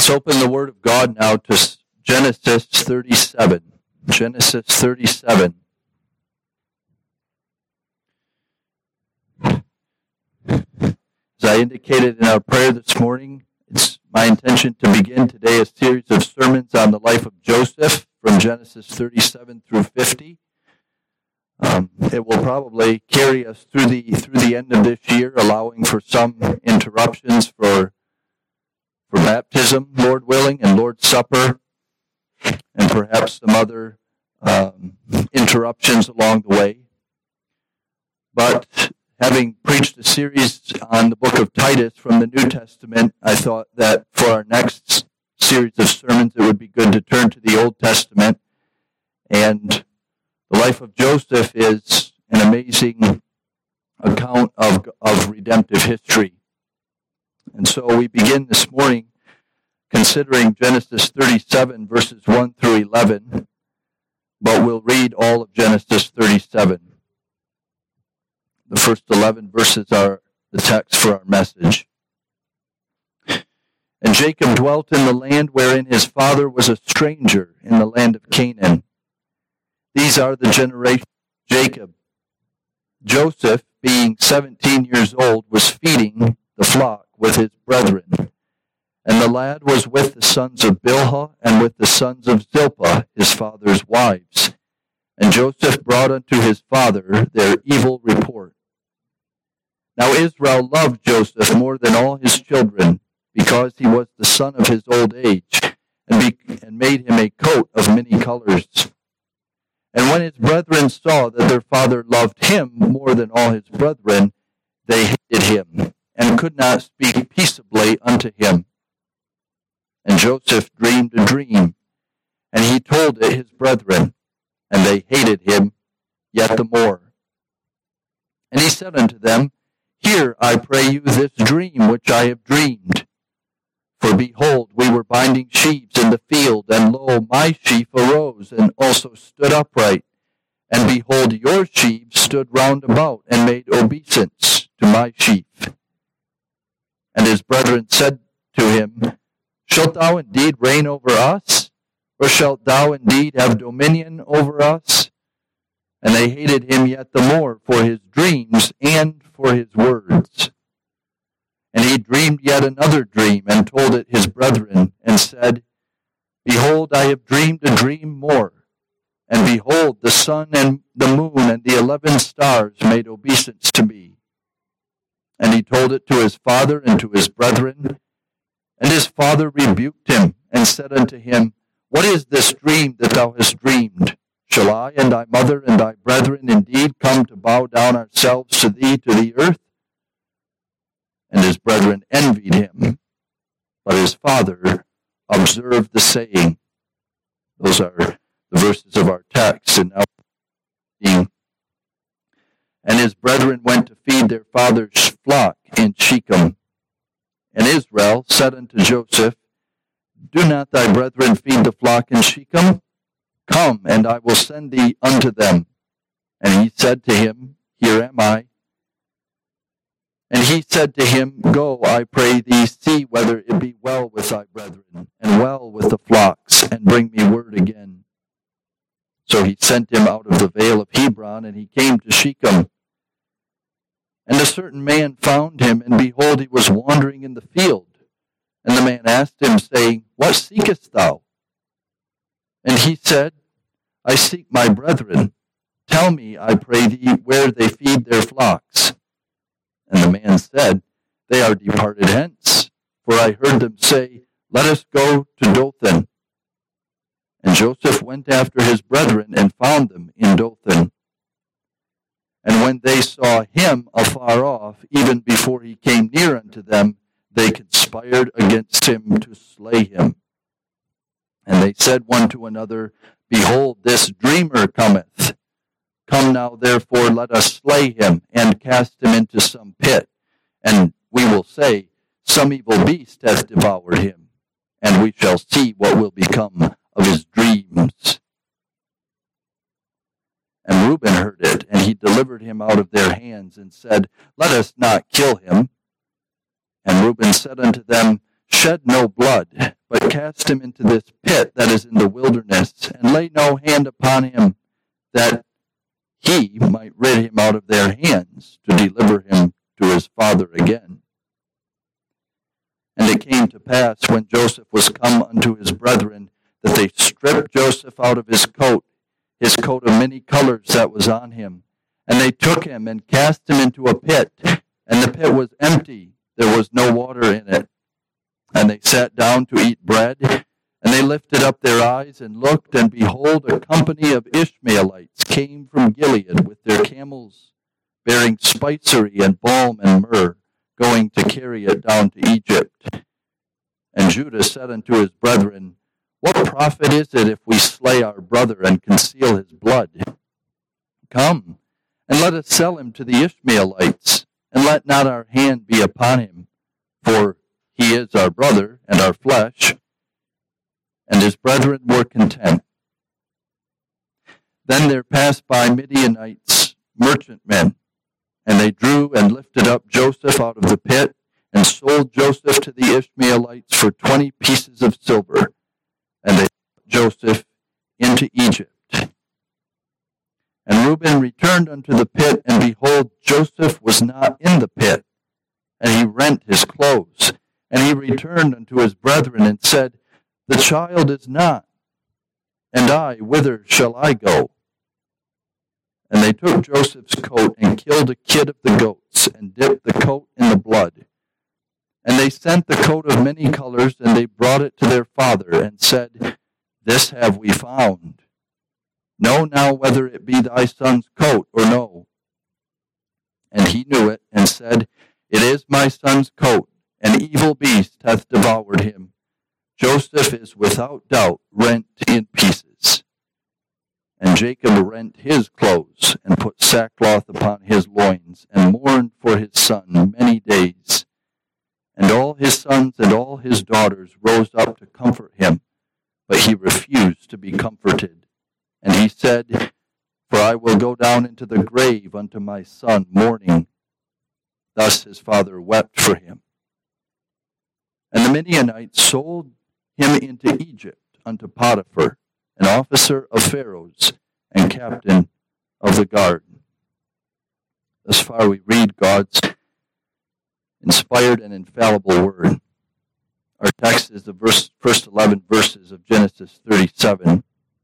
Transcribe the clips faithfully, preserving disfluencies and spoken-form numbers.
Let's open the Word of God now to Genesis thirty-seven. Genesis thirty-seven. As I indicated in our prayer this morning, it's my intention to begin today a series of sermons on the life of Joseph from Genesis thirty-seven through fifty. Um, it will probably carry us through the through the end of this year, allowing for some interruptions for for baptism, Lord willing, and Lord's Supper, and perhaps some other um, interruptions along the way. But having preached a series on the book of Titus from the New Testament, I thought that for our next series of sermons, it would be good to turn to the Old Testament. And the life of Joseph is an amazing account of, of redemptive history. And so we begin this morning considering Genesis thirty-seven, verses one through eleven, but we'll read all of Genesis thirty-seven. The first eleven verses are the text for our message. And Jacob dwelt in the land wherein his father was a stranger, in the land of Canaan. These are the generations of Jacob. Joseph, being seventeen years old, was feeding the flock with his brethren. And the lad was with the sons of Bilhah and with the sons of Zilpah, his father's wives. And Joseph brought unto his father their evil report. Now Israel loved Joseph more than all his children, because he was the son of his old age, and, be, and made him a coat of many colors. And when his brethren saw that their father loved him more than all his brethren, they hated him, and could not speak peaceably unto him. And Joseph dreamed a dream, and he told it his brethren, and they hated him yet the more. And he said unto them, Hear, I pray you, this dream which I have dreamed. For behold, we were binding sheaves in the field, and lo, my sheaf arose, and also stood upright. And behold, your sheaves stood round about, and made obeisance to my sheaf. And his brethren said to him, Shalt thou indeed reign over us? Or shalt thou indeed have dominion over us? And they hated him yet the more for his dreams and for his words. And he dreamed yet another dream, and told it his brethren, and said, Behold, I have dreamed a dream more. And behold, the sun and the moon and the eleven stars made obeisance to me. And he told it to his father and to his brethren. And his father rebuked him, and said unto him, What is this dream that thou hast dreamed? Shall I and thy mother and thy brethren indeed come to bow down ourselves to thee to the earth? And his brethren envied him, but his father observed the saying. Those are the verses of our text. And now, and his brethren went to feed their father's flock in Shechem. And Israel said unto Joseph, Do not thy brethren feed the flock in Shechem? Come, and I will send thee unto them. And he said to him, Here am I. And he said to him, Go, I pray thee, see whether it be well with thy brethren, and well with the flocks, and bring me word again. So he sent him out of the vale of Hebron, and he came to Shechem. And a certain man found him, and behold, he was wandering in the field. And the man asked him, saying, What seekest thou? And he said, I seek my brethren. Tell me, I pray thee, where they feed their flocks. And the man said, They are departed hence, for I heard them say, Let us go to Dothan. And Joseph went after his brethren, and found them in Dothan. And when they saw him afar off, even before he came near unto them, they conspired against him to slay him. And they said one to another, Behold, this dreamer cometh. Come now, therefore, let us slay him, and cast him into some pit. And we will say, Some evil beast hath devoured him, and we shall see what will become of his dreams. And Reuben heard it, and he delivered him out of their hands, and said, Let us not kill him. And Reuben said unto them, shed no blood, but cast him into this pit that is in the wilderness, and lay no hand upon him, that he might rid him out of their hands, to deliver him to his father again. And it came to pass, when Joseph was come unto his brethren, that they stripped Joseph out of his coat, his coat of many colors that was on him. And they took him and cast him into a pit, and the pit was empty, there was no water in it. And they sat down to eat bread, and they lifted up their eyes and looked, and behold, a company of Ishmaelites came from Gilead with their camels, bearing spicery and balm and myrrh, going to carry it down to Egypt. And Judah said unto his brethren, What profit is it if we slay our brother and conceal his blood? Come, and let us sell him to the Ishmaelites, and let not our hand be upon him, for he is our brother and our flesh. And his brethren were content. Then there passed by Midianites, merchantmen, and they drew and lifted up Joseph out of the pit, and sold Joseph to the Ishmaelites for twenty pieces of silver. And they brought Joseph into Egypt. And Reuben returned unto the pit, and behold, Joseph was not in the pit. And he rent his clothes. And he returned unto his brethren, and said, The child is not, and I, whither shall I go? And they took Joseph's coat, and killed a kid of the goats, and dipped the coat in the blood. And they sent the coat of many colors, and they brought it to their father, and said, This have we found. Know now whether it be thy son's coat or no. And he knew it, and said, It is my son's coat. An evil beast hath devoured him. Joseph is without doubt rent in pieces. And Jacob rent his clothes, and put sackcloth upon his loins, and mourned for his son many days. And all his sons and all his daughters rose up to comfort him, but he refused to be comforted. And he said, For I will go down into the grave unto my son mourning. Thus his father wept for him. And the Midianites sold him into Egypt unto Potiphar, an officer of Pharaoh's and captain of the guard. Thus far we read God's inspired and infallible word. Our text is the verse, first eleven verses of Genesis thirty-seven.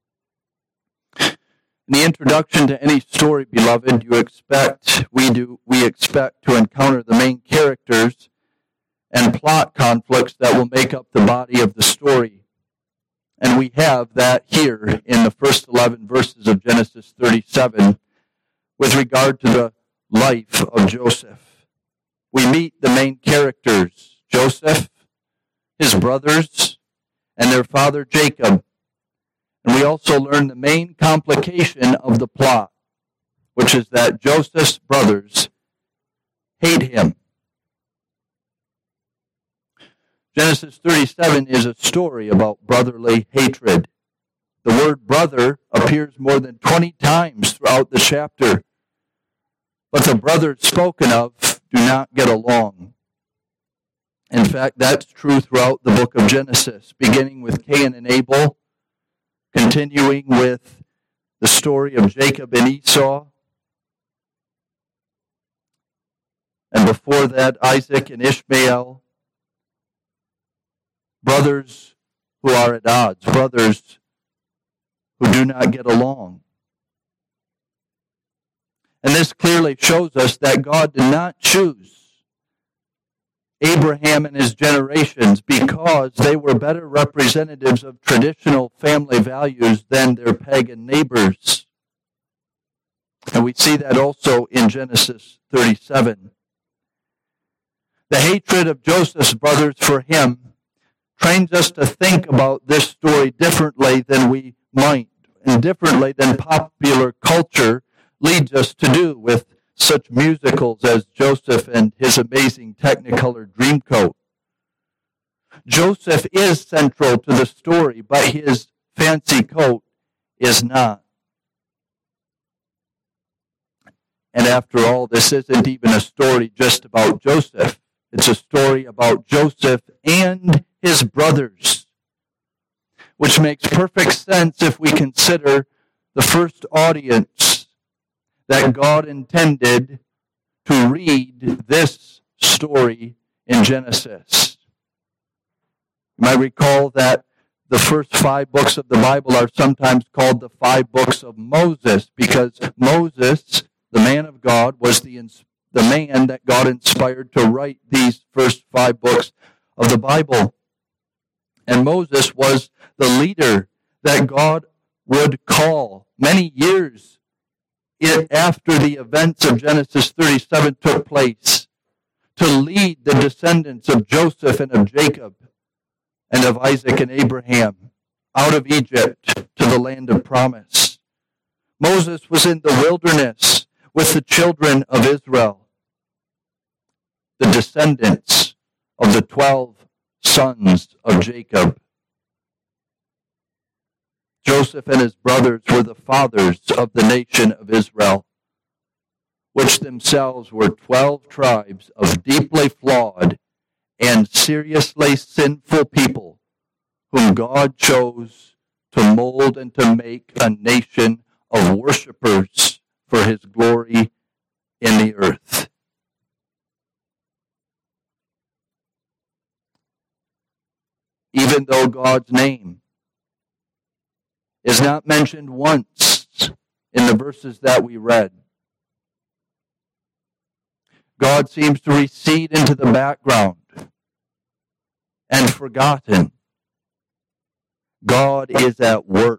In the introduction to any story, beloved, you expect, we do, we expect to encounter the main characters and plot conflicts that will make up the body of the story. And we have that here in the first eleven verses of Genesis thirty-seven with regard to the life of Joseph. We meet the main characters, Joseph, his brothers, and their father Jacob. And we also learn the main complication of the plot, which is that Joseph's brothers hate him. Genesis thirty-seven is a story about brotherly hatred. The word brother appears more than twenty times throughout the chapter, but the brothers spoken of do not get along. In fact, that's true throughout the book of Genesis, beginning with Cain and Abel, continuing with the story of Jacob and Esau, and before that, Isaac and Ishmael. Brothers who are at odds, brothers who do not get along. And this clearly shows us that God did not choose Abraham and his generations because they were better representatives of traditional family values than their pagan neighbors. And we see that also in Genesis thirty-seven. The hatred of Joseph's brothers for him trains us to think about this story differently than we might, and differently than popular culture leads us to do with such musicals as Joseph and his amazing Technicolor Dreamcoat. Joseph is central to the story, but his fancy coat is not. And after all, this isn't even a story just about Joseph. It's a story about Joseph and his brothers, which makes perfect sense if we consider the first audience that God intended to read this story in Genesis. You might recall that the first five books of the Bible are sometimes called the five books of Moses, because Moses, the man of God, was the, the man that God inspired to write these first five books of the Bible. And Moses was the leader that God would call many years after the events of Genesis thirty-seven took place to lead the descendants of Joseph and of Jacob and of Isaac and Abraham out of Egypt to the land of promise. Moses was in the wilderness with the children of Israel, the descendants of the twelve sons of Jacob. Joseph and his brothers were the fathers of the nation of Israel, which themselves were twelve tribes of deeply flawed and seriously sinful people whom God chose to mold and to make a nation of worshipers for his glory in the earth. Even though God's name is not mentioned once in the verses that we read, God seems to recede into the background and forgotten. God is at work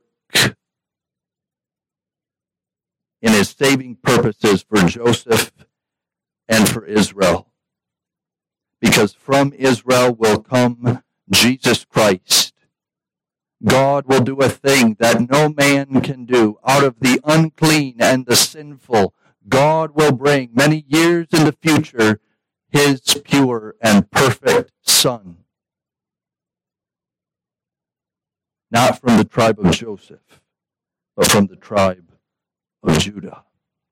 in his saving purposes for Joseph and for Israel, because from Israel will come Jesus Christ. God will do a thing that no man can do. Out of the unclean and the sinful, God will bring many years in the future his pure and perfect Son. Not from the tribe of Joseph, but from the tribe of Judah.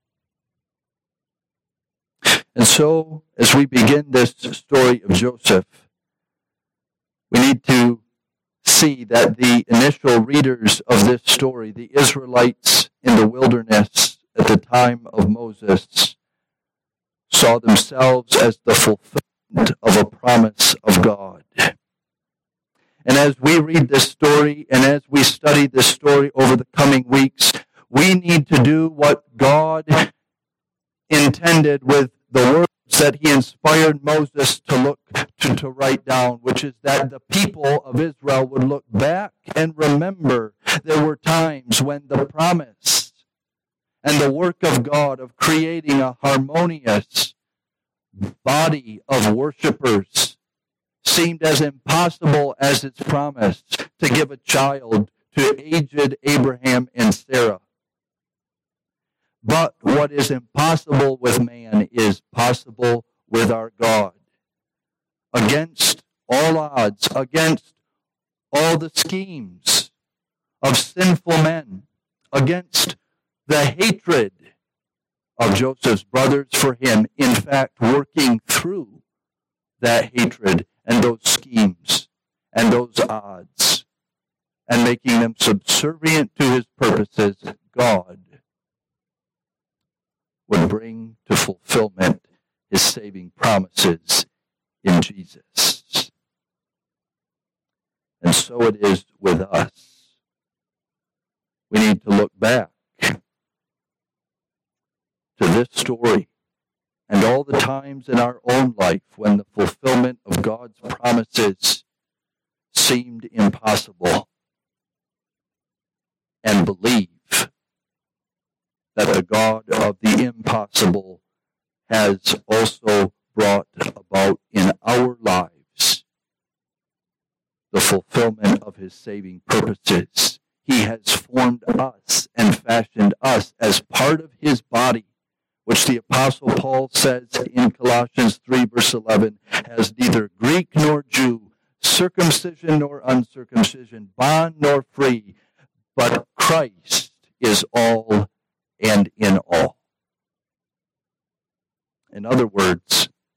And so, as we begin this story of Joseph, we need to see that the initial readers of this story, the Israelites in the wilderness at the time of Moses, saw themselves as the fulfillment of a promise of God. And as we read this story and as we study this story over the coming weeks, we need to do what God intended with the words that he inspired Moses to look to, to write down, which is that the people of Israel would look back and remember there were times when the promise and the work of God of creating a harmonious body of worshipers seemed as impossible as its promise to give a child to aged Abraham and Sarah. But what is impossible with man is possible with our God. Against all odds, against all the schemes of sinful men, against the hatred of Joseph's brothers for him, in fact, working through that hatred and those schemes and those odds and making them subservient to his purposes, God would bring to fulfillment his saving promises in Jesus. And so it is with us. We need to look back to this story and all the times in our own life when the fulfillment of God's promises seemed impossible, and believe that the God of the impossible has also brought about in our lives the fulfillment of his saving purposes. He has formed us and fashioned us as part of his body, which the Apostle Paul says in Colossians three, verse eleven, has neither Greek nor Jew, circumcision nor uncircumcision, bond nor free, but Christ is all and in all. In other words,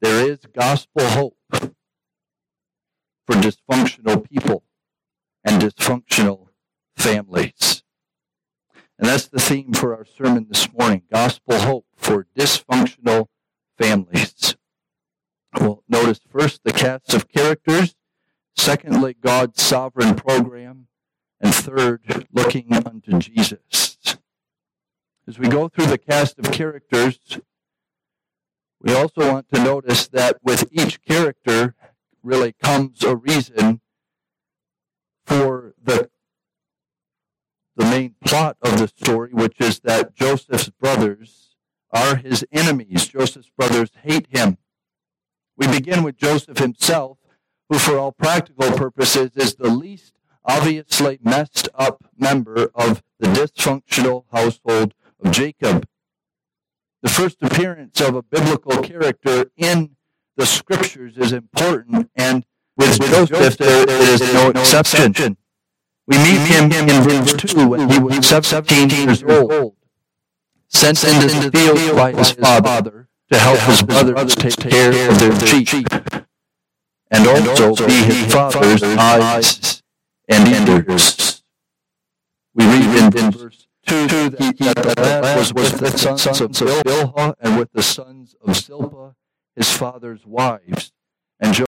there is gospel hope for dysfunctional people and dysfunctional families. And that's the theme for our sermon this morning, gospel hope for dysfunctional families. Well, notice first the cast of characters, secondly, God's sovereign program, and third, looking unto Jesus. As we go through the cast of characters, we also want to notice that with each character really comes a reason for the, the main plot of the story, which is that Joseph's brothers are his enemies. Joseph's brothers hate him. We begin with Joseph himself, who for all practical purposes is the least obviously messed up member of the dysfunctional household of Jacob. The first appearance of a biblical character in the scriptures is important, and with, with Joseph there, there is no exception. We meet him in verse two when he was seventeen years old, sent into the field by his father to help his brothers take care of their sheep, and also be his father's eyes and ears. We read in verse two that, that the lad was with the sons of Bilhah and with the sons of Zilpah, his father's wives, and Joseph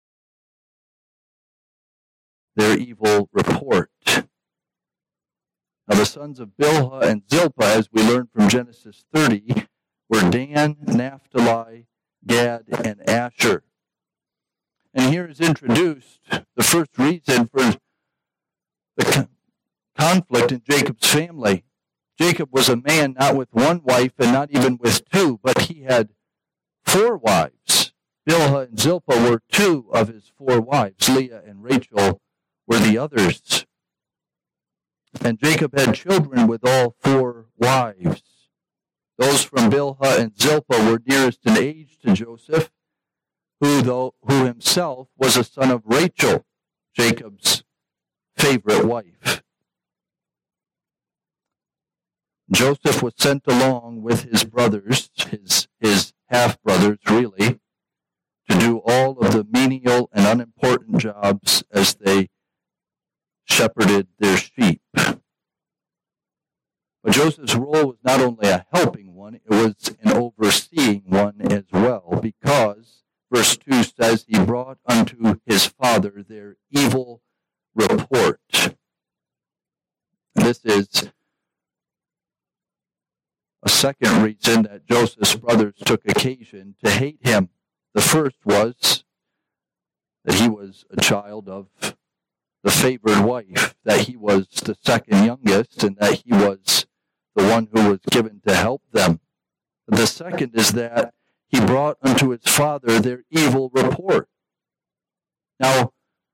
their evil report. Now the sons of Bilhah and Zilpah, as we learn from Genesis thirty, were Dan, Naphtali, Gad, and Asher. And here is introduced the first reason for the conflict in Jacob's family. Jacob was a man not with one wife and not even with two, but he had four wives. Bilhah and Zilpah were two of his four wives. Leah and Rachel were the others. And Jacob had children with all four wives. Those from Bilhah and Zilpah were nearest in age to Joseph, who, though, who himself was a son of Rachel, Jacob's favorite wife. Joseph was sent along with his brothers, his, his half-brothers really, to do all of the menial and unimportant jobs as they shepherded their sheep. But Joseph's role was not only a helping one, it was an overseeing one as well, because verse two says he brought unto his father their evil report. And this is a second reason that Joseph's brothers took occasion to hate him. The first was that he was a child of the favored wife, that he was the second youngest, and that he was the one who was given to help them. The second is that he brought unto his father their evil report. Now,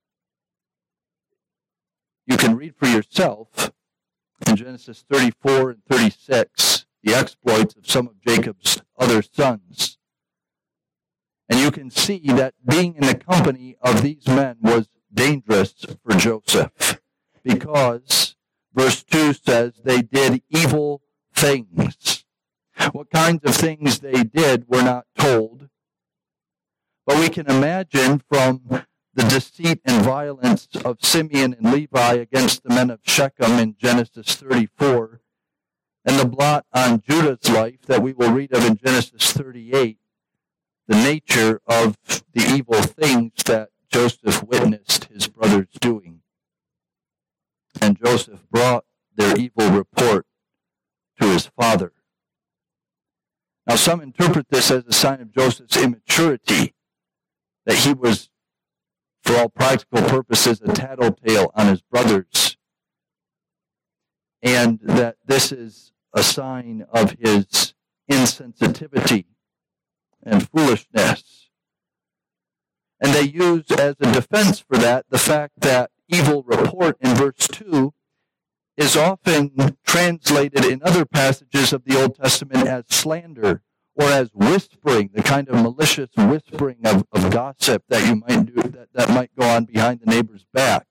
you can read for yourself in Genesis thirty-four and thirty-six the exploits of some of Jacob's other sons. And you can see that being in the company of these men was dangerous for Joseph, because verse two says they did evil things. What kinds of things they did we're not told, but we can imagine from the deceit and violence of Simeon and Levi against the men of Shechem in Genesis thirty-four, and the blot on Judah's life that we will read of in Genesis thirty-eight, the nature of the evil things that Joseph witnessed his brothers doing. And Joseph brought their evil report to his father. Now some interpret this as a sign of Joseph's immaturity, that he was, for all practical purposes, a tattletale on his brothers, and that this is a sign of his insensitivity and foolishness. And they use as a defense for that the fact that evil report in verse two is often translated in other passages of the Old Testament as slander or as whispering, the kind of malicious whispering of, of gossip that you might do that, that might go on behind the neighbor's back.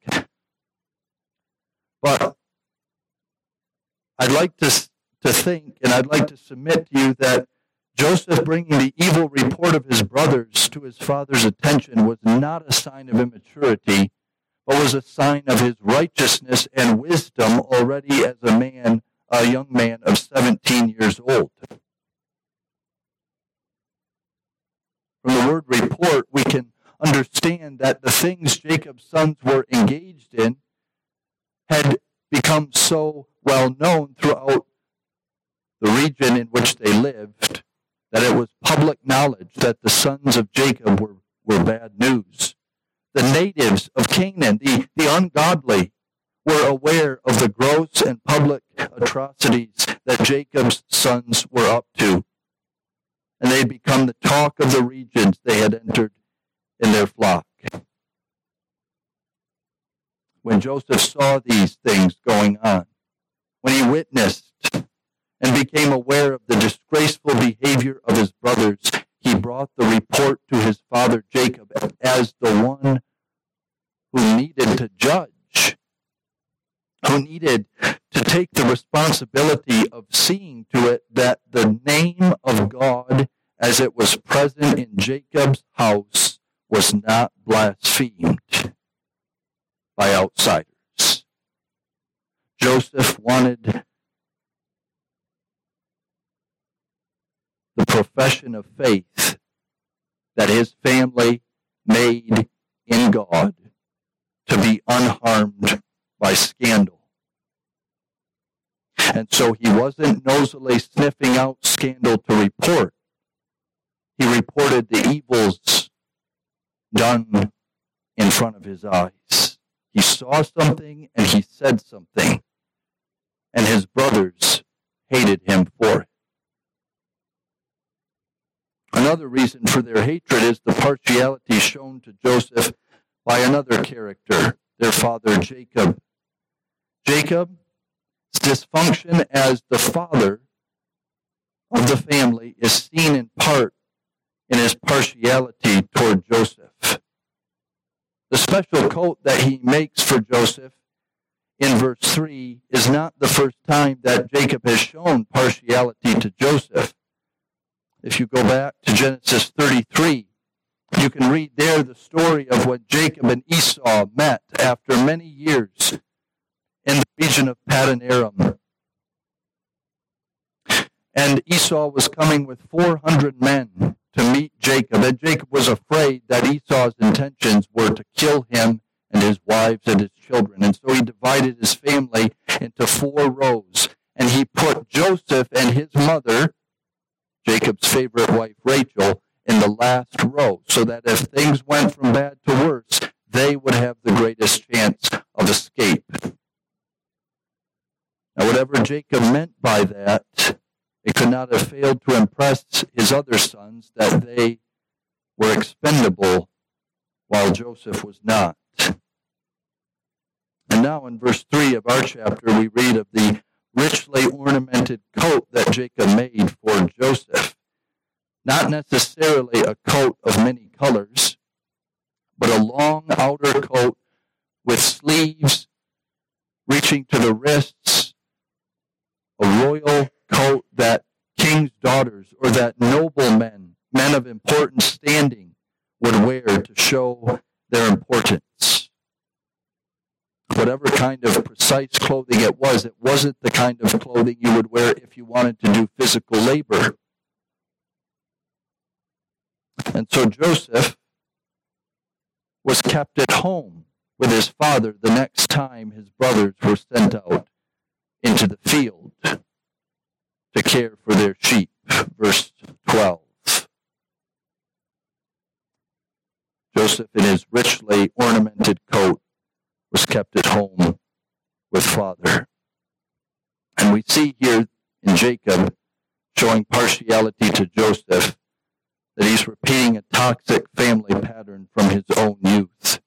But I'd like to, to think, and I'd like to submit to you that Joseph bringing the evil report of his brothers to his father's attention was not a sign of immaturity, but was a sign of his righteousness and wisdom already as a man, a young man of seventeen years old. From the word report, we can understand that the things Jacob's sons were engaged in had become so well known throughout the region in which they lived that it was public knowledge that the sons of Jacob were, were bad news. The natives of Canaan, the, the ungodly, were aware of the gross and public atrocities that Jacob's sons were up to, and they had become the talk of the regions they had entered in their flock. When Joseph saw these things going on, when he witnessed and became aware of the disgraceful behavior of his brothers, he brought the report to his father Jacob as the one who needed to judge, who needed to take the responsibility of seeing to it that the name of God as it was present in Jacob's house was not blasphemed by outsiders. Joseph wanted the profession of faith that his family made in God to be unharmed by scandal. And so he wasn't nosily sniffing out scandal to report. He reported the evils done in front of his eyes. He saw something and he said something, and his brothers hated him for it. Another reason for their hatred is the partiality shown to Joseph by another character, their father Jacob. Jacob's dysfunction as the father of the family is seen in part in his partiality toward Joseph. The special coat that he makes for Joseph in verse three is not the first time that Jacob has shown partiality to Joseph. If you go back to Genesis thirty-three, you can read there the story of when Jacob and Esau met after many years in the region of Paddan Aram. And Esau was coming with four hundred men to meet Jacob, and Jacob was afraid that Esau's intentions were to kill him and his wives and his children. And so he divided his family into four rows, and he put Joseph and his mother, Jacob's favorite wife Rachel, in the last row, so that if things went from bad to worse, they would have the greatest chance of escape. Now, whatever Jacob meant by that, it could not have failed to impress his other sons that they were expendable while Joseph was not. And now in verse three of our chapter, we read of the richly ornamented coat that Jacob made for Joseph. Not necessarily a coat of many colors, but a long outer coat with sleeves reaching to the wrists, a royal coat that king's daughters or that noblemen, men of important standing, would wear to show their importance. Whatever kind of precise clothing it was, it wasn't the kind of clothing you would wear if you wanted to do physical labor. And so Joseph was kept at home with his father the next time his brothers were sent out into the field to care for their sheep. Verse twelve. Joseph, in his richly ornamented coat, was kept at home with father. And we see here in Jacob showing partiality to Joseph that he's repeating a toxic family pattern from his own youth.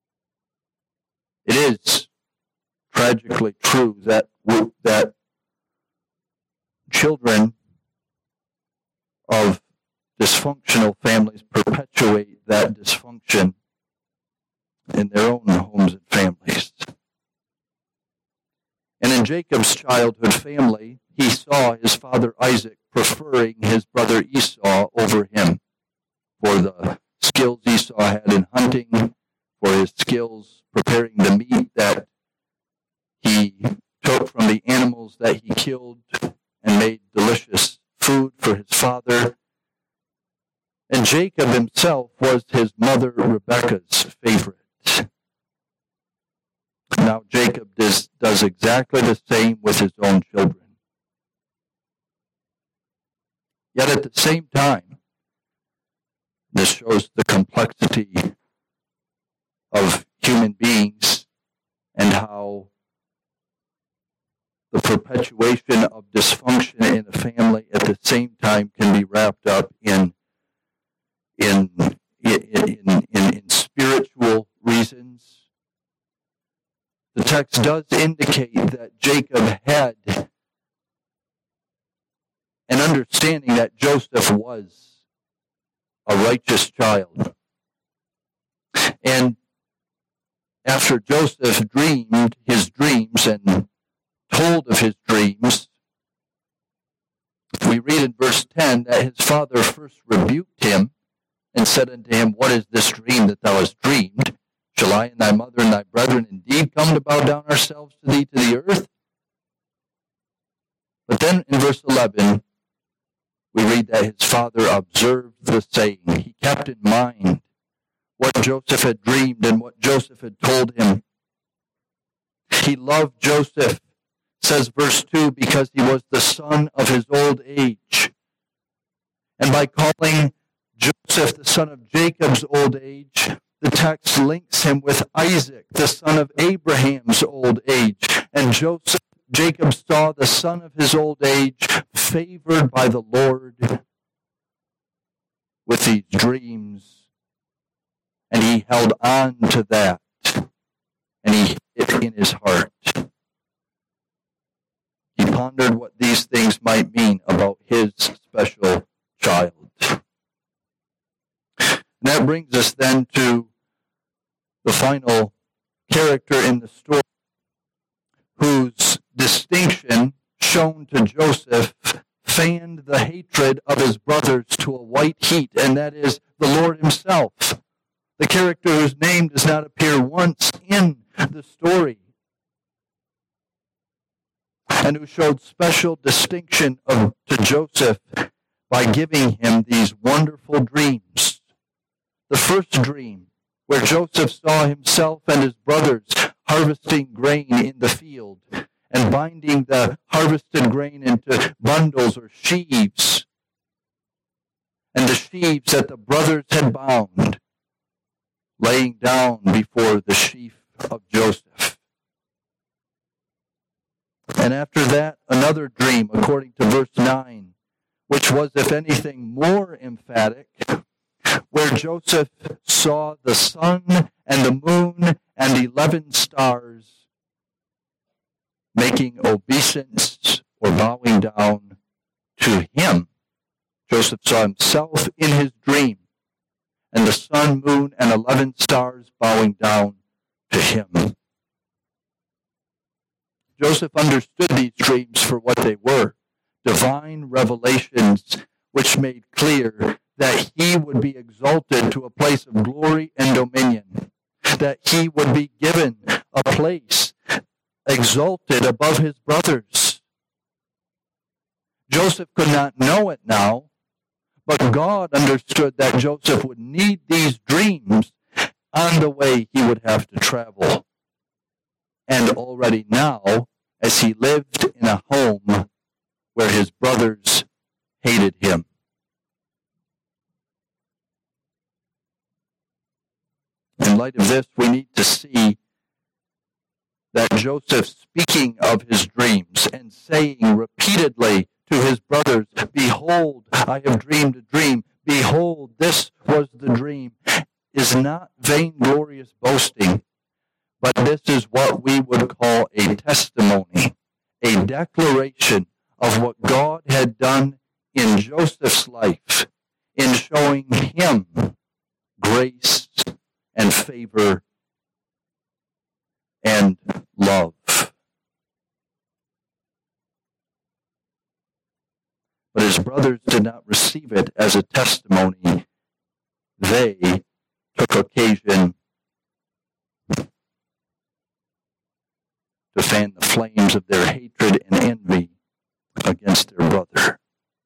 It is tragically true that that children of dysfunctional families perpetuate that dysfunction in their own homes and families. And in Jacob's childhood family, he saw his father Isaac preferring his brother Esau over him for the skills Esau had in hunting, for his skills preparing the meat that he took from the animals that he killed and made delicious food for his father. And Jacob himself was his mother Rebekah's favorite. Now Jacob does, does exactly the same with his own children. Yet at the same time, this shows the complexity of human beings and how the perpetuation of dysfunction in a family at the same time can be wrapped up in in in, in, in, in spiritual reasons. The text does indicate that Jacob had an understanding that Joseph was a righteous child. And after Joseph dreamed his dreams and told of his dreams, we read in verse ten that his father first rebuked him and said unto him, What is this dream that thou hast dreamed? Shall I and thy mother and thy brethren indeed come to bow down ourselves to thee to the earth? But then in verse eleven, we read that his father observed the saying. He kept in mind what Joseph had dreamed and what Joseph had told him. He loved Joseph, says verse two, because he was the son of his old age. And by calling Joseph the son of Jacob's old age, the text links him with Isaac, the son of Abraham's old age. And Joseph, Jacob saw the son of his old age favored by the Lord with these dreams. And he held on to that. And he hid it in his heart. He pondered what these things might mean about his special child. And that brings us then to the final character in the story, whose distinction shown to Joseph fanned the hatred of his brothers to a white heat, and that is the Lord himself. The character whose name does not appear once in the story, and who showed special distinction of, to Joseph by giving him these wonderful dreams. The first dream, where Joseph saw himself and his brothers harvesting grain in the field and binding the harvested grain into bundles or sheaves, and the sheaves that the brothers had bound, laying down before the sheaf of Joseph. And after that, another dream, according to verse nine, which was, if anything, more emphatic, where Joseph saw the sun and the moon and eleven stars making obeisance or bowing down to him. Joseph saw himself in his dream, and the sun, moon, and eleven stars bowing down to him. Joseph understood these dreams for what they were, divine revelations which made clear that he would be exalted to a place of glory and dominion, that he would be given a place exalted above his brothers. Joseph could not know it now, but God understood that Joseph would need these dreams on the way he would have to travel. And already now, as he lived in a home where his brothers hated him. In light of this, we need to see that Joseph, speaking of his dreams and saying repeatedly to his brothers, Behold, I have dreamed a dream. Behold, this was the dream, is not vainglorious boasting, but this is what we would call a testimony, a declaration of what God had done in Joseph's life in showing him grace and favor and love. but his brothers did not receive it as a testimony. They took occasion to fan the flames of their hatred and envy against their brother.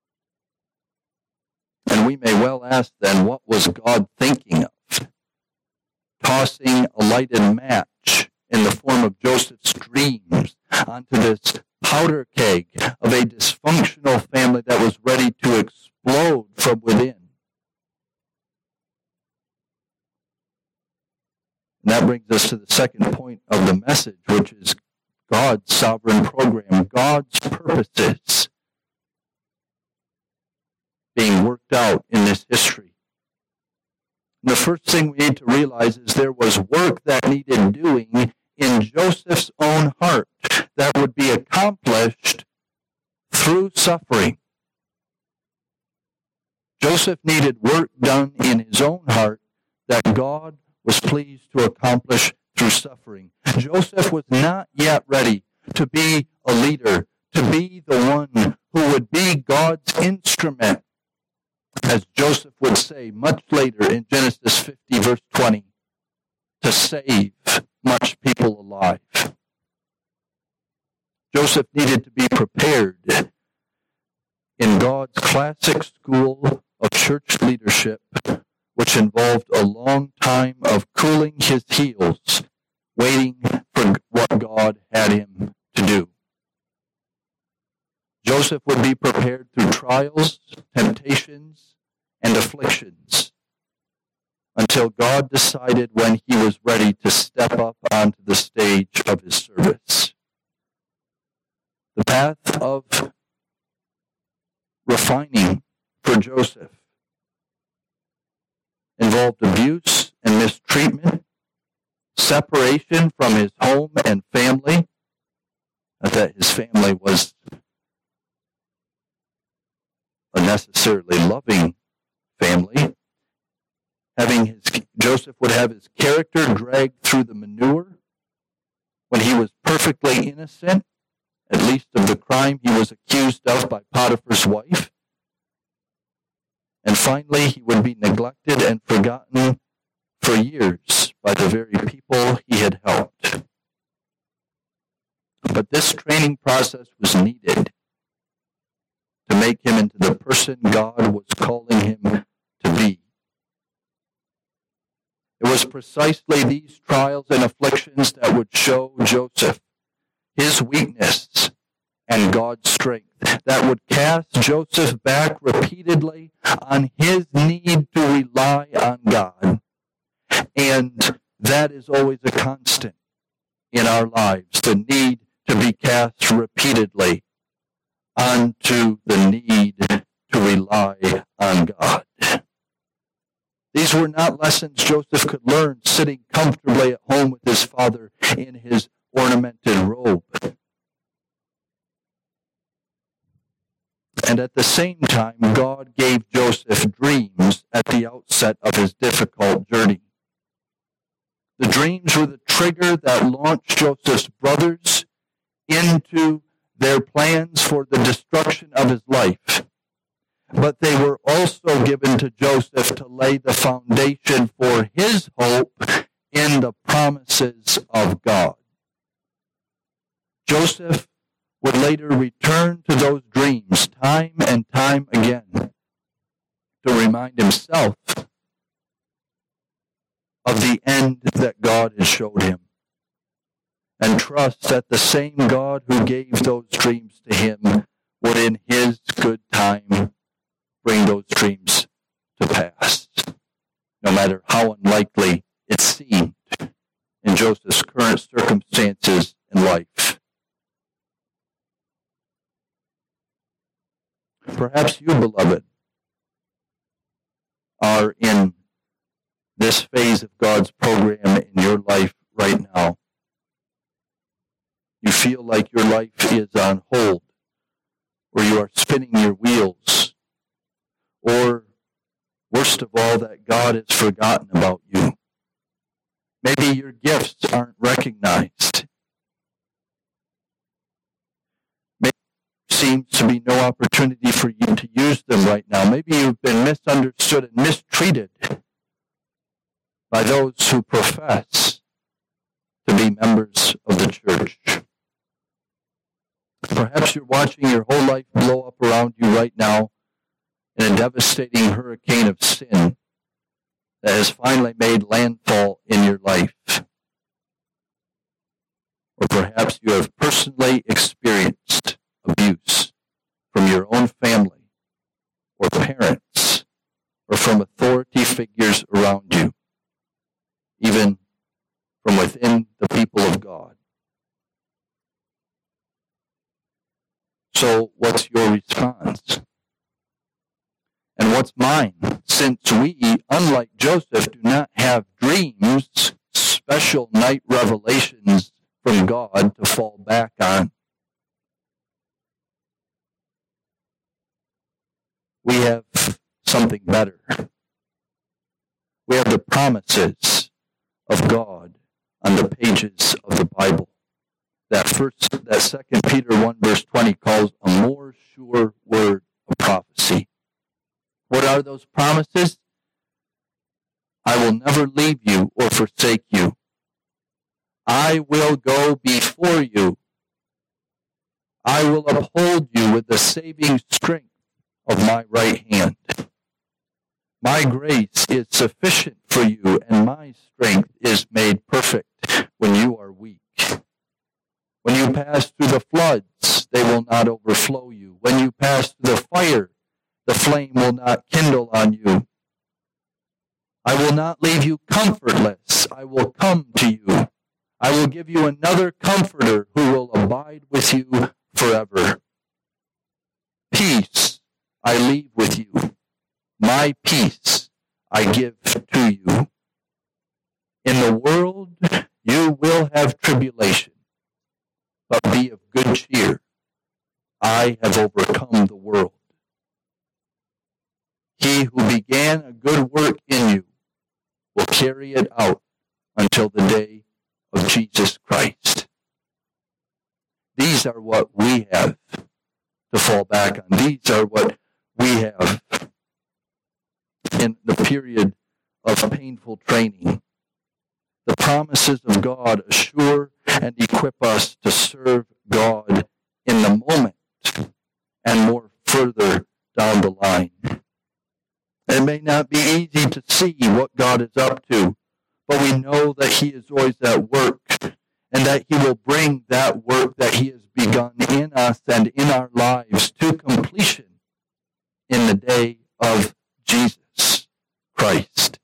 And we may well ask then, what was God thinking of? Tossing a lighted match in the form of Joseph's dreams onto this powder keg of a dysfunctional family that was ready to explode from within. And that brings us to the second point of the message, which is God's sovereign program, God's purposes being worked out in this history. And the first thing we need to realize is there was work that needed doing in Joseph's own heart that would be accomplished through suffering. Joseph needed work done in his own heart that God was pleased to accomplish through suffering. Joseph was not yet ready to be a leader, to be the one who would be God's instrument, as Joseph would say much later in Genesis fifty, verse twenty, to save much people alive. Joseph needed to be prepared in God's classic school of church leadership, which involved a long time of cooling his heels, waiting for what God had him to do. Joseph would be prepared through trials, temptations, and afflictions until God decided when he was ready to step up onto the stage of his service. The path of refining for Joseph involved abuse and mistreatment, separation from his home and family, not that his family was a necessarily loving family. Having his Joseph would have his character dragged through the manure when he was perfectly innocent, at least of the crime he was accused of by Potiphar's wife. And finally, he would be neglected and forgotten for years by the very people he had helped. But this training process was needed to make him into the person God was calling him to be. It was precisely these trials and afflictions that would show Joseph his weakness and God's strength, that would cast Joseph back repeatedly on his need to rely on God. And that is always a constant in our lives, the need to be cast repeatedly onto the need to rely on God. These were not lessons Joseph could learn sitting comfortably at home with his father in his ornamented robe. And at the same time, God gave Joseph dreams at the outset of his difficult journey. The dreams were the trigger that launched Joseph's brothers into their plans for the destruction of his life. But they were also given to Joseph to lay the foundation for his hope in the promises of God. Joseph would later return to those dreams time and time again to remind himself of the end that God has showed him, and trust that the same God who gave those dreams to him would in his good time bring those dreams to pass, no matter how unlikely it seemed in Joseph's current circumstances in life. Perhaps you, beloved, are in this phase of God's program in your life right now. You feel like your life is on hold, or you are spinning your wheels, or worst of all, that God has forgotten about you. Maybe your gifts aren't recognized. Maybe you're seems to be no opportunity for you to use them right now. Maybe you've been misunderstood and mistreated by those who profess to be members of the church. Perhaps you're watching your whole life blow up around you right now in a devastating hurricane of sin that has finally made landfall in your life. Or perhaps you have personally experienced abuse from your own family or parents or from authority figures around you, even from within the people of God. So what's your response? And what's mine? Since we, unlike Joseph, do not have dreams, special night revelations from God to fall back on, we have something better. We have the promises of God on the pages of the Bible. That first, that Second Peter one verse twenty calls a more sure word of prophecy. What are those promises? I will never leave you or forsake you. I will go before you. I will uphold you with the saving strength of my right hand. My grace is sufficient for you, and my strength is made perfect when you are weak. When you pass through the floods, they will not overflow you. When you pass through the fire, the flame will not kindle on you. I will not leave you comfortless. I will come to you. I will give you another comforter who will abide with you forever. Peace I leave with you. My peace I give to you. In the world you will have tribulation, but be of good cheer. I have overcome the world. He who began a good work in you will carry it out until the day of Jesus Christ. These are what we have to fall back on. These are what we have in the period of painful training. The promises of God assure and equip us to serve God in the moment and more further down the line. It may not be easy to see what God is up to, but we know that he is always at work and that he will bring that work that he has begun in us and in our lives to completion in the day of Jesus Christ.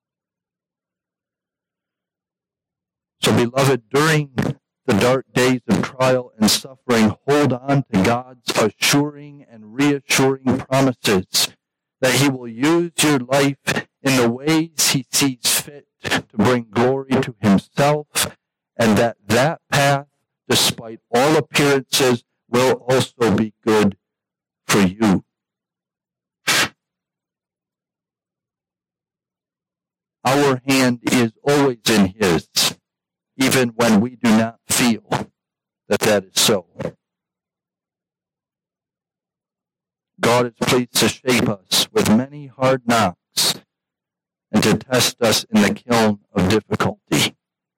So, beloved, during the dark days of trial and suffering, hold on to God's assuring and reassuring promises that he will use your life in the ways he sees fit to bring glory to himself, and that that path, despite all appearances, will also be good for you. Our hand is always in his, even when we do not feel that that is so. God is pleased to shape us with many hard knocks and to test us in the kiln of difficulty.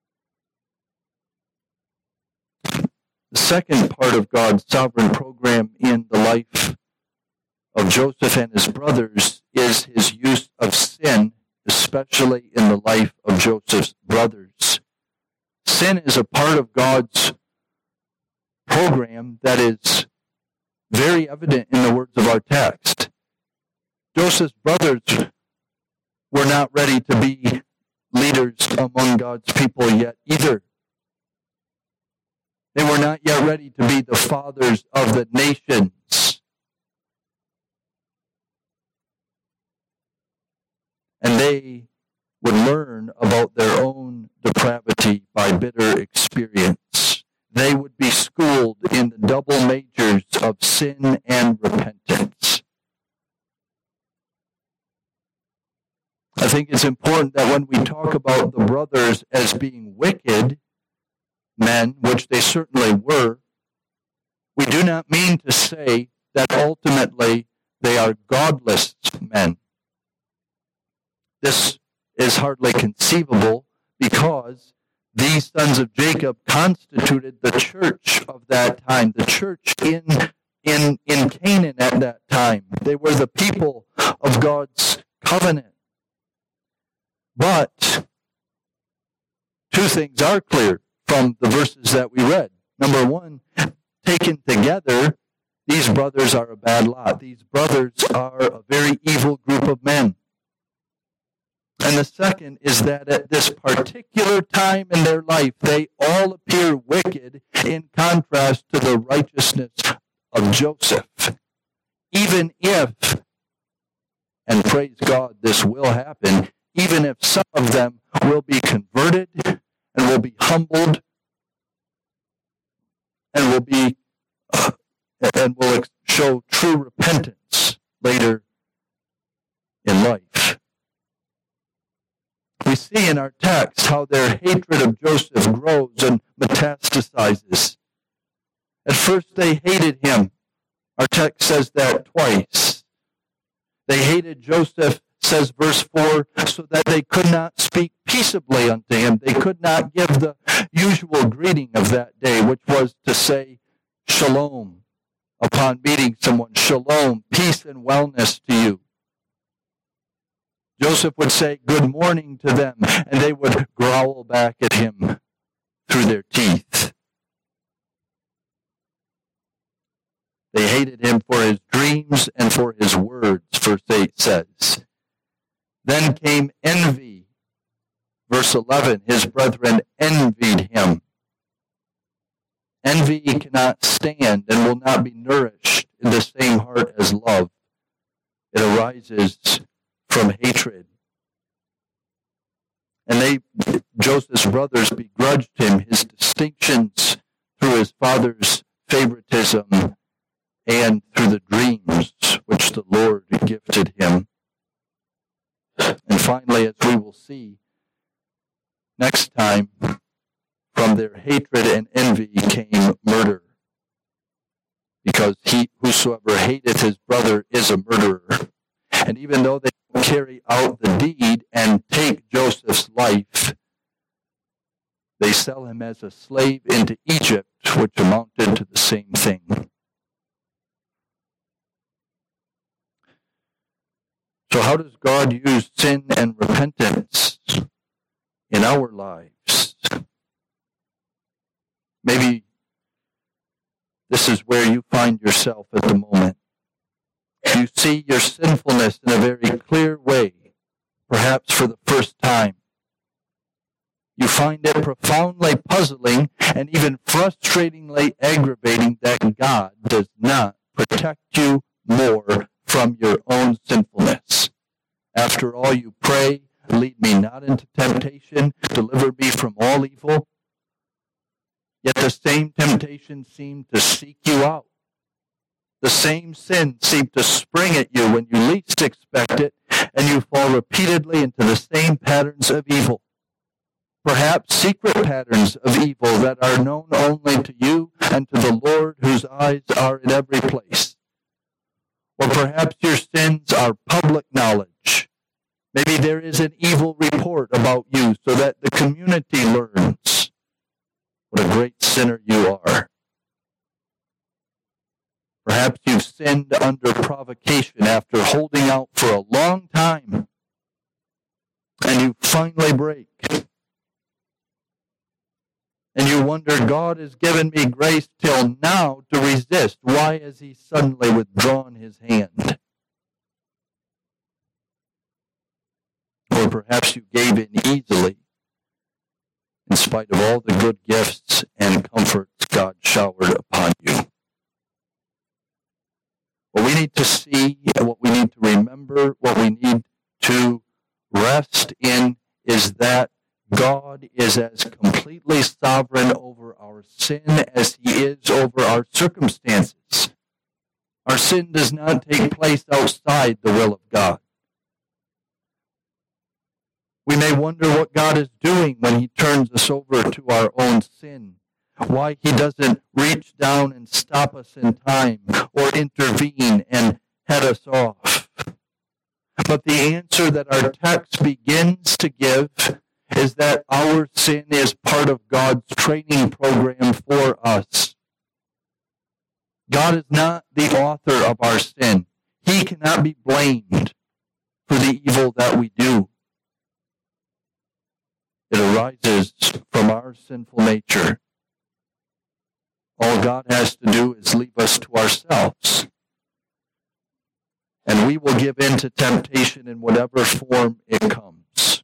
The second part of God's sovereign program in the life of Joseph and his brothers is his use of sin, especially in the life of Joseph's brothers. Sin is a part of God's program that is very evident in the words of our text. Joseph's brothers were not ready to be leaders among God's people yet either. They were not yet ready to be the fathers of the nations. And they would learn about their own depravity by bitter experience. They would be schooled in the double majors of sin and repentance. I think it's important that when we talk about the brothers as being wicked men, which they certainly were, We do not mean to say that ultimately they are godless men. This is hardly conceivable because these sons of Jacob constituted the church of that time, the church in, in, in Canaan at that time. They were the people of God's covenant. But two things are clear from the verses that we read. Number one, taken together, these brothers are a bad lot. These brothers are a very evil group of men. And the second is that at this particular time in their life, they all appear wicked in contrast to the righteousness of Joseph. Even if, and praise God, this will happen, even if some of them will be converted and will be humbled and will be uh, and will show true repentance later in life. We see in our text how their hatred of Joseph grows and metastasizes. At first they hated him. Our text says that twice. They hated Joseph, says verse four, so that they could not speak peaceably unto him. They could not give the usual greeting of that day, which was to say shalom upon meeting someone. Shalom, peace and wellness to you. Joseph would say good morning to them, and they would growl back at him through their teeth. They hated him for his dreams and for his words, verse eight says. Then came envy. Verse eleven, his brethren envied him. Envy cannot stand and will not be nourished in the same heart as love. It arises from hatred. And they, Joseph's brothers, begrudged him his distinctions through his father's favoritism and through the dreams which the Lord gifted him. And finally, as we will see next time, from their hatred and envy came murder. Because he whosoever hateth his brother is a murderer. And even though they carry out the deed and take Joseph's life, they sell him as a slave into Egypt, which amounted to the same thing. So how does God use sin and repentance in our lives? Maybe this is where you find yourself at the moment. You see your sinfulness in a very clear way, perhaps for the first time. You find it profoundly puzzling and even frustratingly aggravating that God does not protect you more from your own sinfulness. After all, you pray, lead me not into temptation, deliver me from all evil. Yet the same temptation seemed to seek you out. The same sin seemed to spring at you when you least expect it, and you fall repeatedly into the same patterns of evil. Perhaps secret patterns of evil that are known only to you and to the Lord, whose eyes are in every place. Or perhaps your sins are public knowledge. Maybe there is an evil report about you so that the community learns what a great sinner you are. Perhaps you've sinned under provocation after holding out for a long time, and you finally break. And you wonder, God has given me grace till now to resist. Why has he suddenly withdrawn his hand? Or perhaps you gave in easily in spite of all the good gifts and comforts God showered upon you. What we need to see, what we need to remember, what we need to rest in is that God is as completely sovereign over our sin as he is over our circumstances. Our sin does not take place outside the will of God. We may wonder what God is doing when he turns us over to our own sin. why he doesn't reach down and stop us in time or intervene and head us off. But the answer that our text begins to give is that our sin is part of God's training program for us. God is not the author of our sin. He cannot be blamed for the evil that we do. It arises from our sinful nature. All God has to do is leave us to ourselves. And we will give in to temptation in whatever form it comes.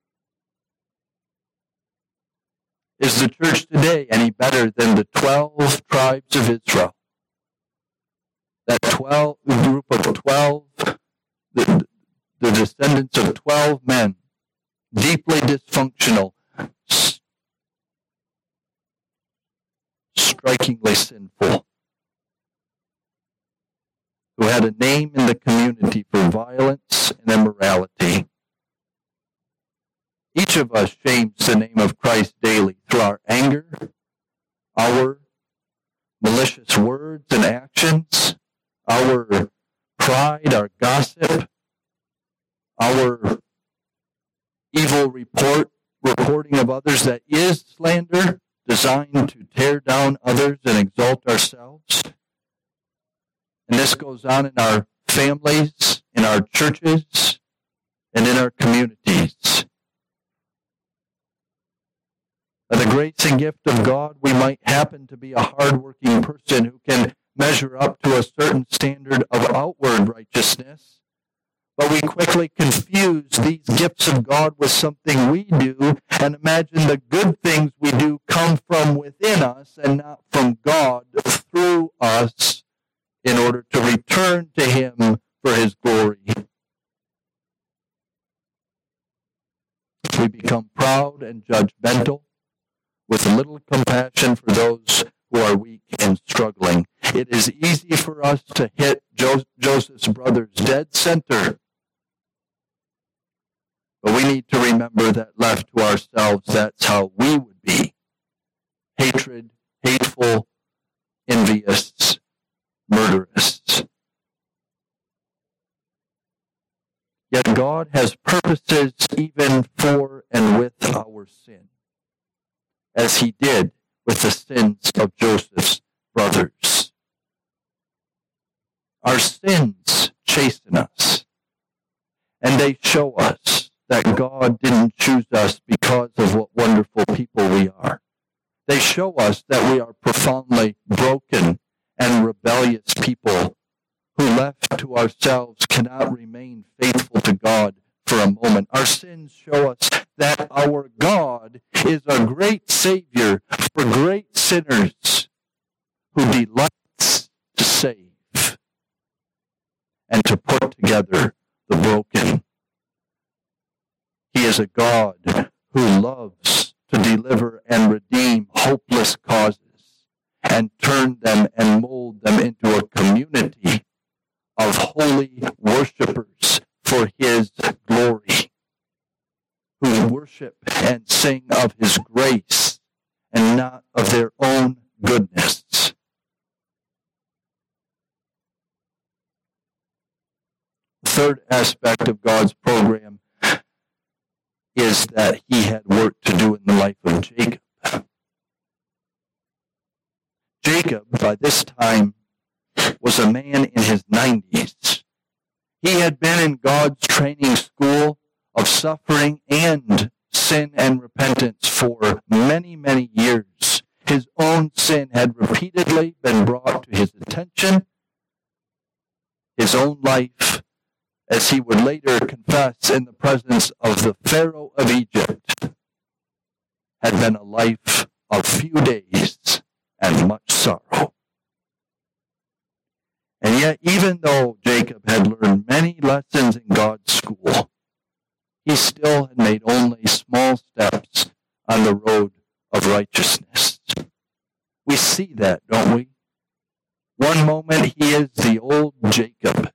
Is the church today any better than the twelve tribes of Israel? That twelve group of twelve, the, the descendants of twelve men, deeply dysfunctional, strikingly sinful, who had a name in the community for violence and immorality. Each of us shames the name of Christ daily through our anger, our malicious words and actions, our pride, our gossip, our evil report, reporting of others that is slander, designed to tear down others and exalt ourselves. And this goes on in our families, in our churches, and in our communities. By the grace and gift of God, we might happen to be a hardworking person who can measure up to a certain standard of outward righteousness, but we quickly confuse these gifts of God with something we do and imagine the good things we do come from within us and not from God through us in order to return to Him for His glory. We become proud and judgmental with little compassion for those who are weak and struggling. It is easy for us to hit jo- Joseph's brothers dead center. But we need to remember that left to ourselves, that's how we would be. Hatred, hateful, envious, murderous. Yet God has purposes even for and with our sin, as He did with the sins of Joseph's brothers. Our sins chasten us, and they show us that God didn't choose us because of what wonderful people we are. They show us that we are profoundly broken and rebellious people who, left to ourselves, cannot remain faithful to God for a moment. Our sins show us that our God is a great Savior for great sinners who delights to save and to put together the broken. He is a God who loves to deliver and redeem hopeless causes and turn them and mold them into a community of holy worshipers for His glory, who worship and sing of His grace and not of their own goodness. The third aspect of God's program is that He had work to do in the life of Jacob. Jacob, by this time, was a man in his nineties. He had been in God's training school of suffering and sin and repentance for many, many years. His own sin had repeatedly been brought to his attention. His own life, as he would later confess in the presence of the Pharaoh of Egypt, had been a life of few days and much sorrow. And yet, even though Jacob had learned many lessons in God's school, he still had made only small steps on the road of righteousness. We see that, don't we? One moment he is the old Jacob,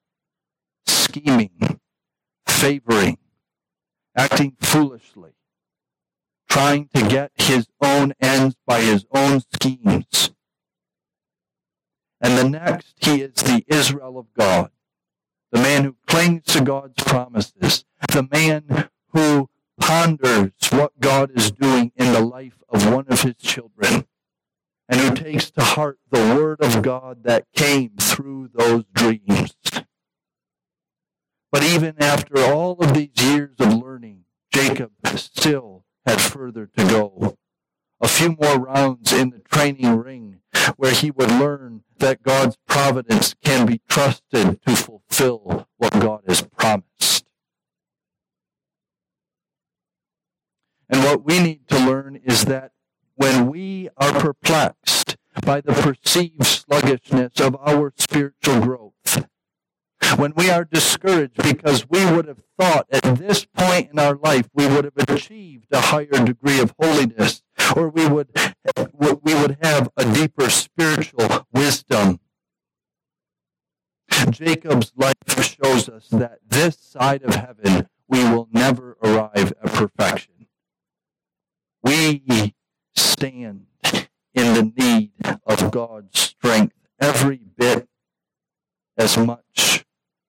scheming, favoring, acting foolishly, trying to get his own ends by his own schemes. And the next, he is the Israel of God, the man who clings to God's promises, the man who ponders what God is doing in the life of one of his children, and who takes to heart the word of God that came through those dreams. But even after all of these years of learning, Jacob still had further to go. A few more rounds in the training ring where he would learn that God's providence can be trusted to fulfill what God has promised. And what we need to learn is that when we are perplexed by the perceived sluggishness of our spiritual growth, when we are discouraged because we would have thought at this point in our life we would have achieved a higher degree of holiness, or we would we would have a deeper spiritual wisdom, Jacob's life shows us that this side of heaven we will never arrive at perfection. We stand in the need of God's strength every bit as much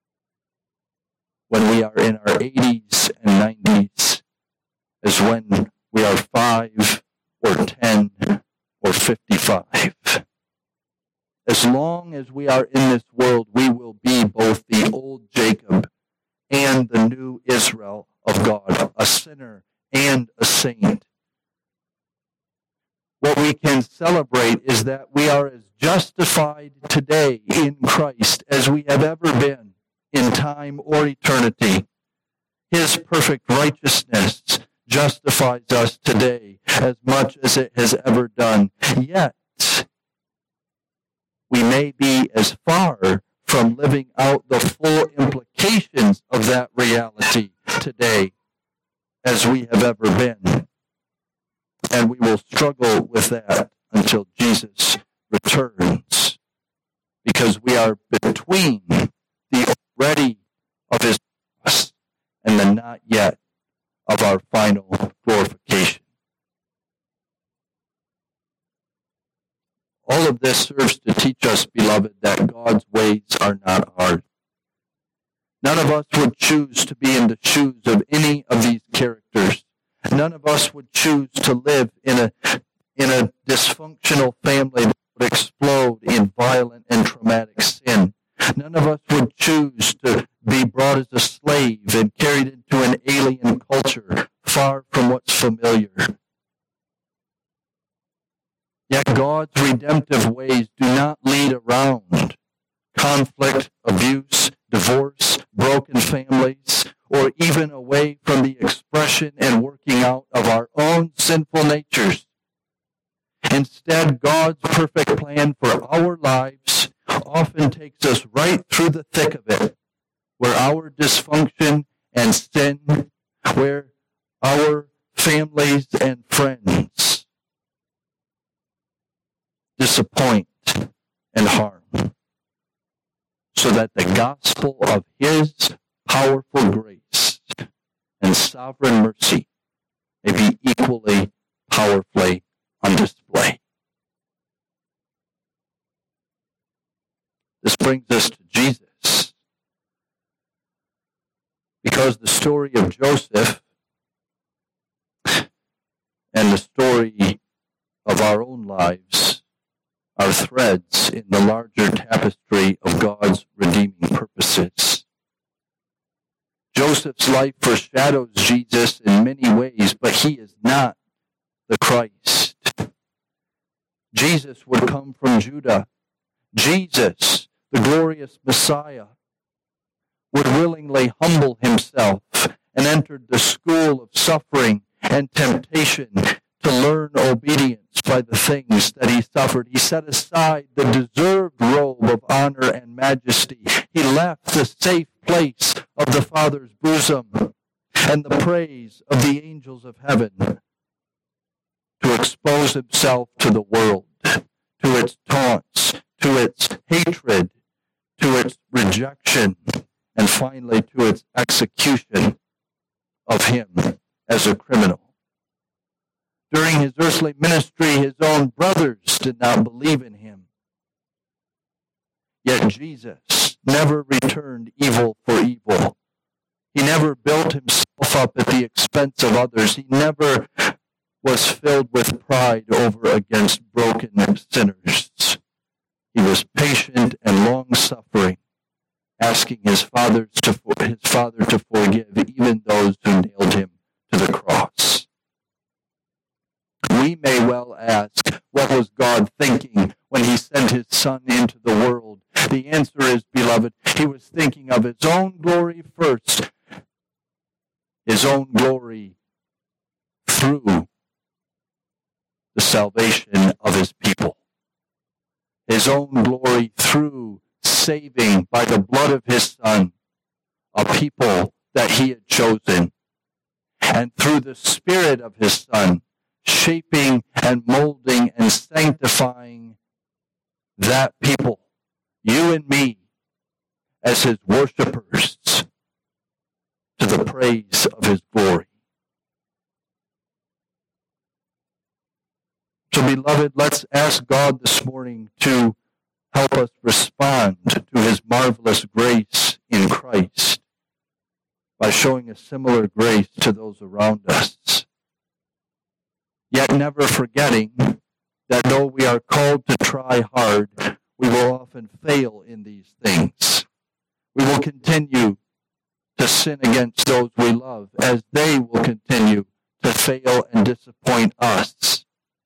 when we are in our eighties and nineties as when we are five or ten or fifty-five. As long as we are in this world, we will be both the old Jacob and the new Israel of God, a sinner and a saint. What we can celebrate is that we are as justified today in Christ as we have ever been in time or eternity. His perfect righteousness justifies us today as much as it has ever done. Yet, we may be as far from living out the full implications of that reality today as we have ever been. And we will struggle with that until Jesus returns, because we are between the already of his cross and the not yet of our final glorification. All of this serves to teach us, beloved, that God's ways are not ours. None of us would choose to be in the shoes of any of these characters. None of us would choose to live in a in a dysfunctional family that would explode in violent and traumatic sin. None of us would choose to be brought as a slave and carried into an alien culture far from what's familiar. Yet God's redemptive ways do not lead around conflict, abuse, divorce, broken families, or even away from the expression and working out of our own sinful natures. Instead, God's perfect plan for our lives often takes us right through the thick of it, where our dysfunction and sin, where our families and friends disappoint and harm, so that the gospel of his powerful grace and sovereign mercy may be equally powerfully on display. This brings us to Jesus, because the story of Joseph and the story of our own lives are threads in the larger tapestry of God's redeeming purposes. Joseph's life foreshadows Jesus in many ways, but he is not the Christ. Jesus would come from Judah. Jesus, the glorious Messiah, would willingly humble himself and entered the school of suffering and temptation to learn obedience by the things that he suffered. He set aside the deserved robe of honor and majesty. He left the safe place of the Father's bosom and the praise of the angels of heaven to expose himself to the world, to its taunts, to its hatred, to its rejection, and finally to its execution of him as a criminal. During his earthly ministry, his own brothers did not believe in him. Yet Jesus never returned evil for evil. He never built himself up at the expense of others. He never was filled with pride over against broken sinners. He was patient and long-suffering, asking his, father to, his Father to forgive even those who nailed him to the cross. We may well ask, what was God thinking when he sent his Son into the world? The answer is, beloved, he was thinking of his own glory first, his own glory through the salvation of his people, his own glory through saving by the blood of his Son a people that he had chosen, and through the Spirit of his Son shaping and molding and sanctifying that people, you and me, as his worshipers, to the praise of his glory. So, beloved, let's ask God this morning to help us respond to his marvelous grace in Christ by showing a similar grace to those around us. Yet never forgetting that though we are called to try hard, we will often fail in these things. We will continue to sin against those we love, as they will continue to fail and disappoint us.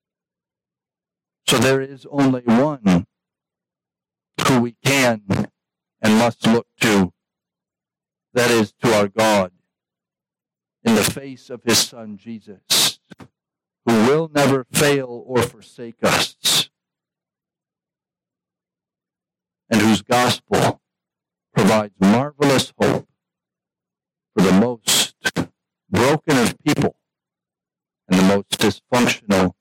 So there is only one who we can and must look to, that is to our God, in the face of his Son Jesus, who will never fail or forsake us, and whose gospel provides marvelous hope for the most broken of people and the most dysfunctional